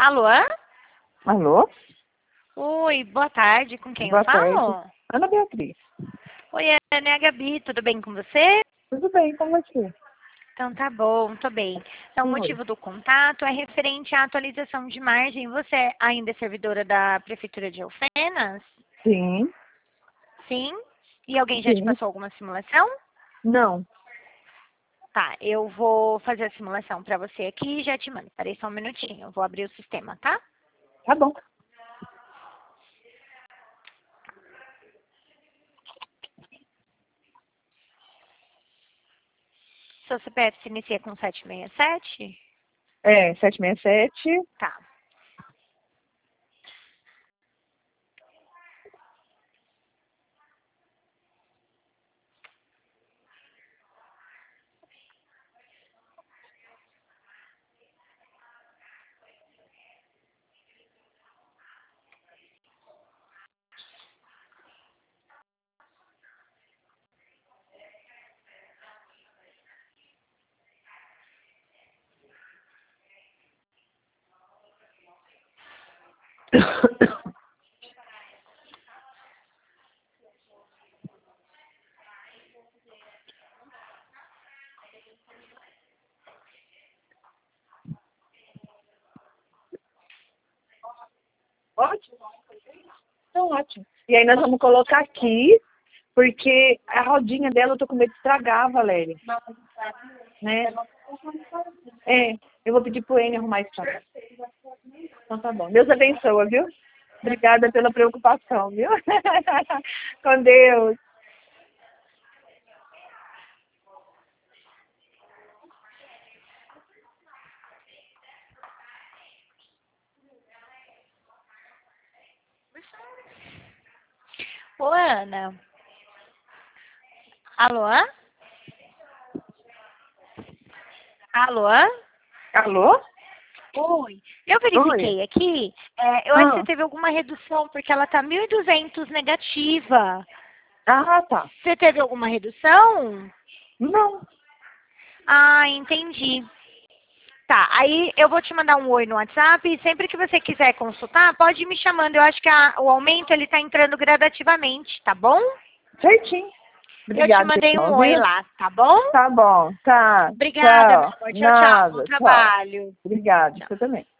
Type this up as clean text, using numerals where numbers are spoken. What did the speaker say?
Alô? Alô? Oi, boa tarde. Com quem Boa eu falo? tarde. Ana Beatriz. Oi, Ana, é a Gabi. Tudo bem com você? Tudo bem com você? Então tá bom, tô bem. Então o Oi. motivo do contato é referente à atualização de margem. Você ainda é servidora da Prefeitura de Alfenas? Sim, Sim? E alguém já te sim. passou alguma simulação? Não. Tá, eu vou fazer a simulação pra você aqui e já te mando. Peraí só um minutinho, eu vou abrir o sistema, tá? Tá bom. Seu CPF se inicia com 767? É, 767. Tá. Ótimo. Então, ótimo. E aí nós vamos colocar aqui, porque a rodinha dela eu tô com medo de estragar, Valéria. Né? É, eu vou pedir pro N arrumar isso pra cá. Então tá bom. Deus abençoa, viu? Obrigada pela preocupação, viu? Com Deus. Ô, Ana. Alô? Alô? Alô? Oi. Eu Oi. verifiquei aqui, eu acho que você Ah, teve alguma redução, porque ela tá 1.200 negativa. tá. Você teve alguma redução? Não. Ah, entendi. Tá, aí eu vou te mandar um oi no WhatsApp e sempre que você quiser consultar, pode ir me chamando. Eu acho que o aumento ele tá entrando gradativamente, tá bom? Certinho. Eu te Obrigada, mandei um então, oi viu? lá, tá bom? Tá bom, tá. Obrigada, meu Tchau. amor. Tchau, tchau. Bom Nada, tchau. trabalho. Obrigada, Tchau. você também.